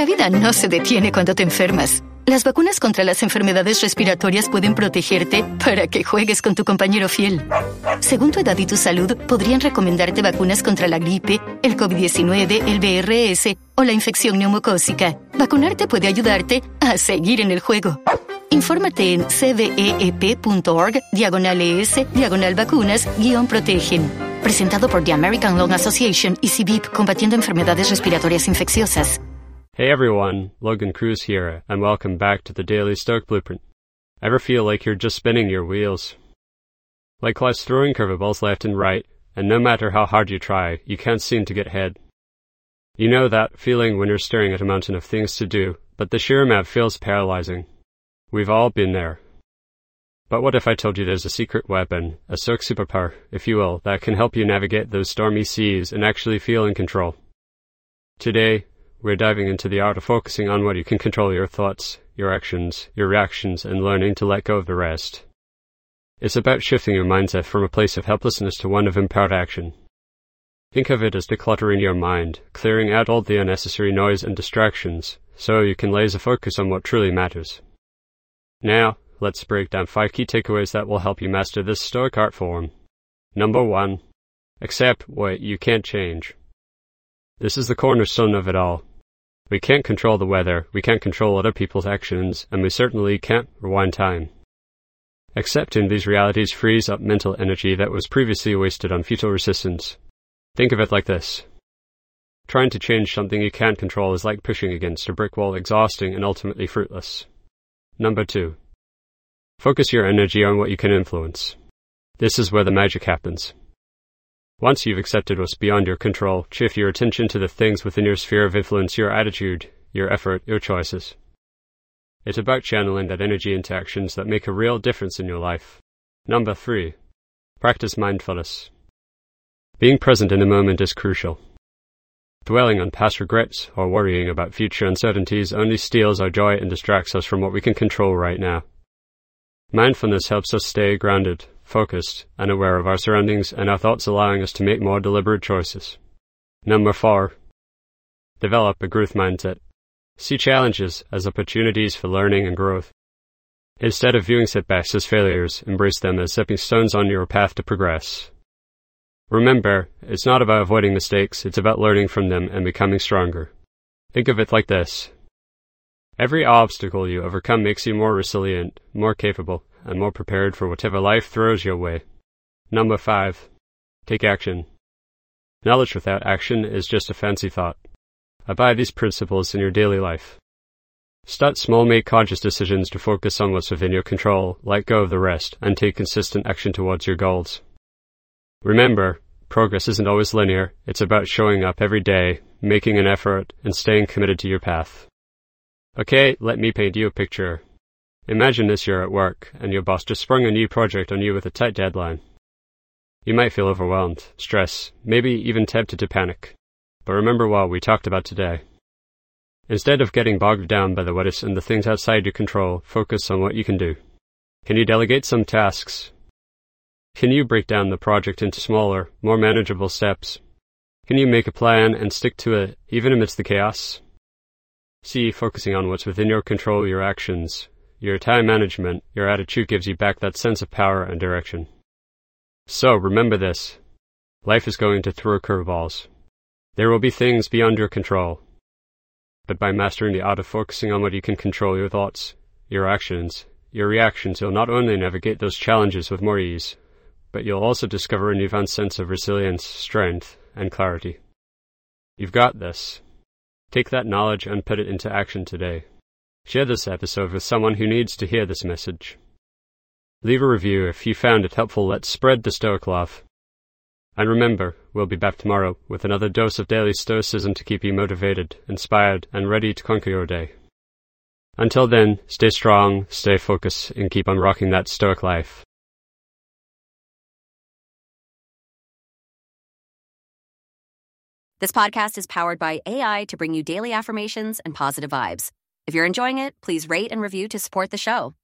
La vida no se detiene cuando te enfermas. Las vacunas contra las enfermedades respiratorias pueden protegerte para que juegues con tu compañero fiel. Según tu edad y tu salud, podrían recomendarte vacunas contra la gripe, el COVID-19, el VRS o la infección neumocócica. Vacunarte puede ayudarte a seguir en el juego. Infórmate en cveep.org/ES/vacunas-protegen. Presentado por The American Lung Association y CBIP, combatiendo enfermedades respiratorias infecciosas. Hey everyone, Logan Cruz here, and welcome back to the Daily Stoic Blueprint. Ever feel like you're just spinning your wheels? Like life's throwing curveballs left and right, and no matter how hard you try, you can't seem to get ahead. You know that feeling when you're staring at a mountain of things to do, but the sheer amount feels paralyzing. We've all been there. But what if I told you there's a secret weapon, a Stoic superpower, if you will, that can help you navigate those stormy seas and actually feel in control? Today, we're diving into the art of focusing on what you can control: your thoughts, your actions, your reactions, and learning to let go of the rest. It's about shifting your mindset from a place of helplessness to one of empowered action. Think of it as decluttering your mind, clearing out all the unnecessary noise and distractions, so you can laser focus on what truly matters. Now, let's break down 5 key takeaways that will help you master this Stoic art form. Number 1. Accept what you can't change. This is the cornerstone of it all. We can't control the weather, we can't control other people's actions, and we certainly can't rewind time. Accepting these realities frees up mental energy that was previously wasted on futile resistance. Think of it like this. Trying to change something you can't control is like pushing against a brick wall, exhausting and ultimately fruitless. Number 2. Focus your energy on what you can influence. This is where the magic happens. Once you've accepted what's beyond your control, shift your attention to the things within your sphere of influence: your attitude, your effort, your choices. It's about channeling that energy into actions that make a real difference in your life. Number 3. Practice mindfulness. Being present in the moment is crucial. Dwelling on past regrets or worrying about future uncertainties only steals our joy and distracts us from what we can control right now. Mindfulness helps us stay grounded, focused, and aware of our surroundings and our thoughts, allowing us to make more deliberate choices. Number 4. Develop a growth mindset. See challenges as opportunities for learning and growth. Instead of viewing setbacks as failures, embrace them as stepping stones on your path to progress. Remember, it's not about avoiding mistakes, it's about learning from them and becoming stronger. Think of it like this. Every obstacle you overcome makes you more resilient, more capable, and more prepared for whatever life throws your way. Number 5. Take action. Knowledge without action is just a fancy thought. Apply these principles in your daily life. Start small, make conscious decisions to focus on what's within your control, let go of the rest, and take consistent action towards your goals. Remember, progress isn't always linear. It's about showing up every day, making an effort, and staying committed to your path. Okay, let me paint you a picture. Imagine this: you're at work, and your boss just sprung a new project on you with a tight deadline. You might feel overwhelmed, stressed, maybe even tempted to panic. But remember what we talked about today. Instead of getting bogged down by the what ifs and the things outside your control, focus on what you can do. Can you delegate some tasks? Can you break down the project into smaller, more manageable steps? Can you make a plan and stick to it, even amidst the chaos? See, focusing on what's within your control, your actions, your time management, your attitude gives you back that sense of power and direction. So remember this. Life is going to throw curveballs. There will be things beyond your control. But by mastering the art of focusing on what you can control, your thoughts, your actions, your reactions, you'll not only navigate those challenges with more ease, but you'll also discover a newfound sense of resilience, strength, and clarity. You've got this. Take that knowledge and put it into action today. Share this episode with someone who needs to hear this message. Leave a review if you found it helpful. Let's spread the Stoic love. And remember, we'll be back tomorrow with another dose of daily stoicism to keep you motivated, inspired, and ready to conquer your day. Until then, stay strong, stay focused, and keep on rocking that Stoic life. This podcast is powered by AI to bring you daily affirmations and positive vibes. If you're enjoying it, please rate and review to support the show.